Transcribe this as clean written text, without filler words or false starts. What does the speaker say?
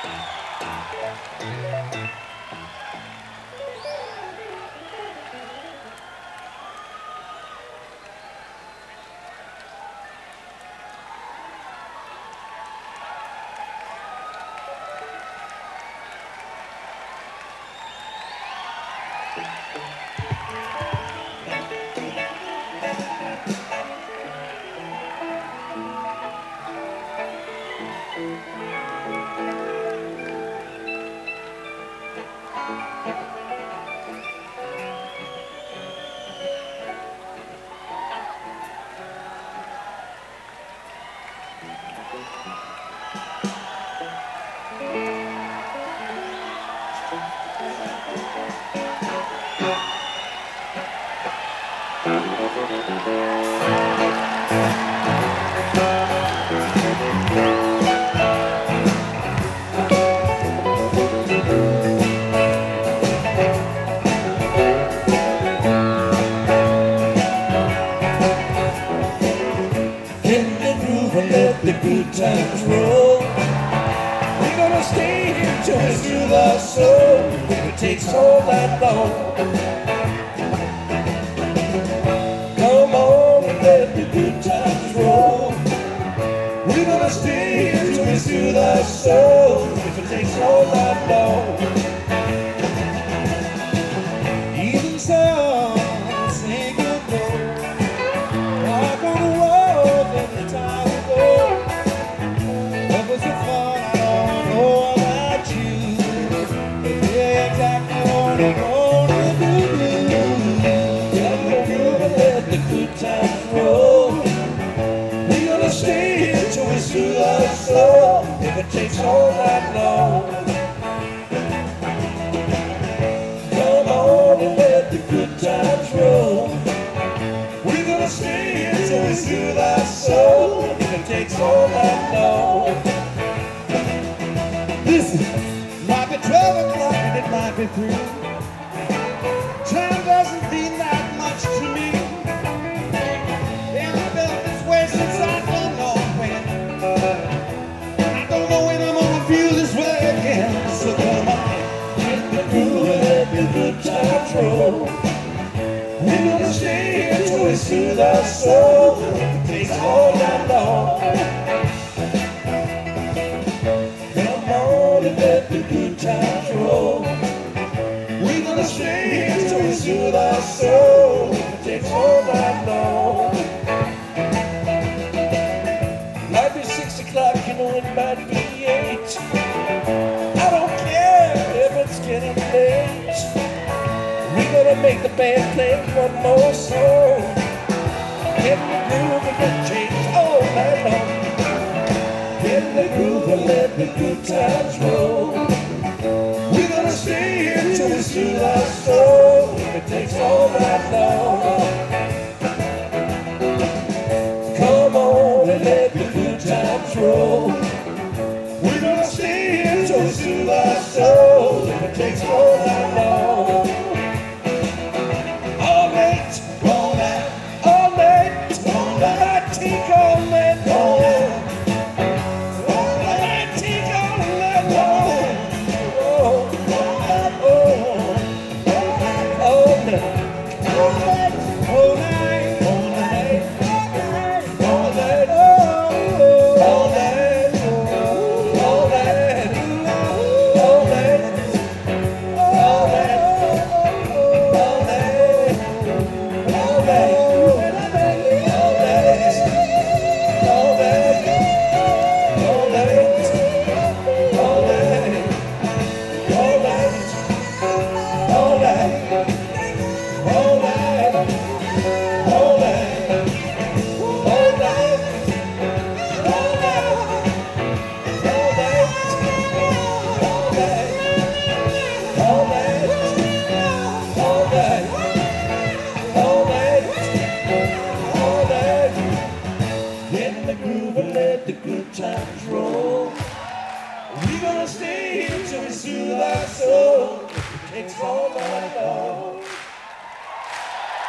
Let the good times roll. We're gonna stay here till we soothe our soul. If it takes all that long, come on and let the good times roll. We're gonna stay here till we soothe our soul. If it takes all that long. Even so, sing good Lord. Walk on the road in the time. What was the fun? I don't know about you. Yeah, exactly what I'm gonna do. Gonna let the good times roll. We're gonna stay here till we soothe our soul. If it takes all that long. Come on and let the good times roll. We're gonna stay here till we soothe our soul. If it takes all that long. Listen, might be 12 o'clock and it might be 3. Time doesn't mean that much to me. Yeah, I've felt this way since I don't know when. I don't know when I'm gonna feel this way again. So come on, get the groove and let the good times roll. We're gonna stay here till we soothe our soul. It takes all that long. Come on and let the good times roll. We're gonna stay here till we soothe our soul. It takes all that long. Might be 6 o'clock, you know it might be 8. I don't care if it's getting late. We're gonna make the band play one more song. Get the groove and get changed all night long. Get the groove and let the good times roll. We're gonna stay here till we soothe our soul. It takes all night long. Come on and let the good times roll. We're gonna stay here till we soothe our soul. It takes all night long. Let the good times roll. We're gonna stay here till we soothe our soul. It takes all night long.